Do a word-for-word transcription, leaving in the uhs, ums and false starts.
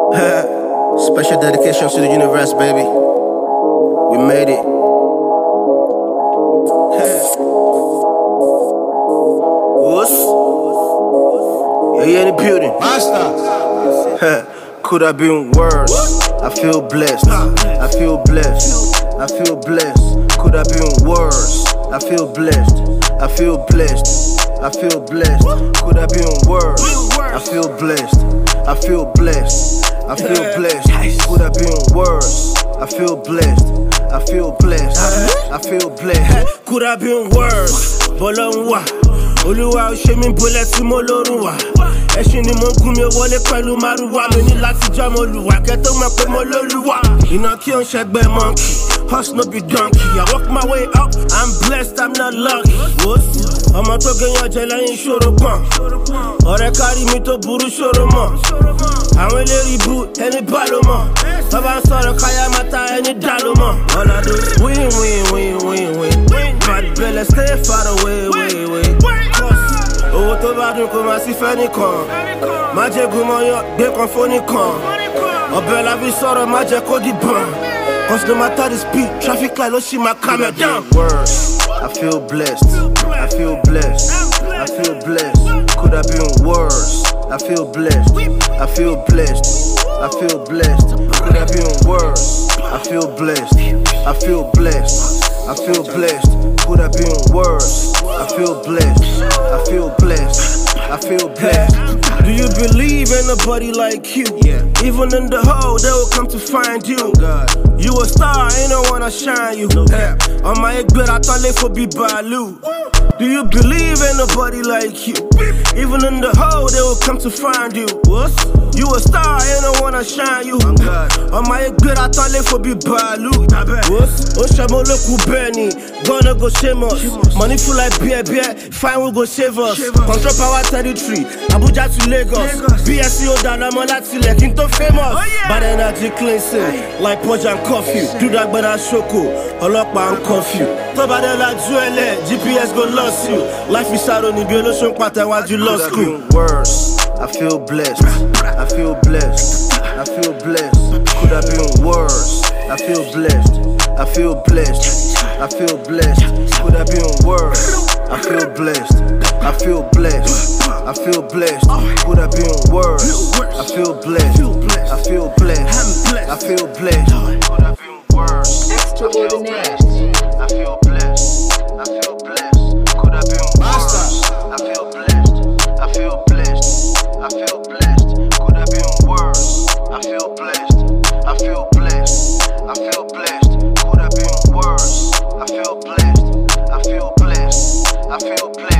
Special dedication to the universe, baby. We made it. What's? Yeah, yeah, in the building. Master. Could have been worse. I feel blessed. I feel blessed. I feel blessed. Could have been worse. I feel blessed. I feel blessed. I feel blessed. Could have been worse. I feel blessed. I feel blessed. I feel blessed. Could have been worse. I feel blessed. I feel blessed. I feel blessed. Could have been worse. Bolonwa. Oluwa o ṣe mi bolẹ̀ tí mo lórun wá. Ẹṣin ni mo gún mi wọlé pẹ̀lú márùwá. Mi ní láti jọ́ mo lùwà kẹ́ tó mọ̀ pé mo lólùwà. Iná kí o ń ṣẹgbẹ́ monkey. Hustle no be donkey. I walk my way up. I'm blessed, I'm not lucky. Ọmọ tó gẹ̀yàn jẹ lẹ́yìn ìṣòro pọ̀n. Ọ̀rẹ́ kárí mi tó burú ṣòro mọ̀. Àwọn eléri bu ẹni bá ló mọ̀. Bàbá ń sọ̀rọ̀ káyà máa ta ẹni dá ló mọ̀. All I do is win, win, win, win, win. Bad belle stay far away, way, way. Owó tó bá dùn kò máa sí fẹ́ nìkan. Má jẹ́ gúnmọ́yán gbé kan fónìkan. Ọbẹ̀ la fi sọ̀rọ̀ má jẹ́ kó dìbọn. Cause no matter the speed, traffic light, don't see my camera down. Worse, I feel blessed. I feel blessed. I feel blessed. Could have been worse. I feel blessed. I feel blessed. I feel blessed. Could have been worse. I feel blessed. I feel blessed. I feel blessed. Could have been worse. I feel blessed. I feel blessed. I feel blessed. Do you believe in nobody like you? Yeah. Even in the hole, they will come to find you. Oh God. You a star, ain't no one to shine you. No yeah. On my good, I thought they for be Balu. Do you believe in nobody like you? Even in the hole, they will come to find you. What? You a star, ain't no one to shine you. Oh God. On my good, I thought they for be Balu. What? Oshamo loku Benny, gonna go shame us. Money full like beer, beer, fine will go save us. Control power territory, Abuja to Lagos. B S C O down, I'm on that select, into famous. Bad energy cleansing, like Pudge and coffee. Do that but I shoko, Olokpa and coffee. Tobade la Juele, G P S go lost you. Life is sad on the biological pattern while you lost school. Worse, I feel blessed. I feel blessed. I feel blessed. Could have been worse. I feel blessed. I feel blessed. I feel blessed. Could have been worse. I feel blessed. I feel blessed. I feel blessed. Could have been worse. I feel blessed. I feel blessed. I feel blessed. Could have been worse. Extraordinaire. I feel blessed. I feel blessed. Could have been worse. I feel blessed. I feel blessed. I feel blessed. Could have been worse. I feel blessed. I feel blessed. I feel blessed. Could have been worse. I feel blessed. I feel blessed. I feel blessed.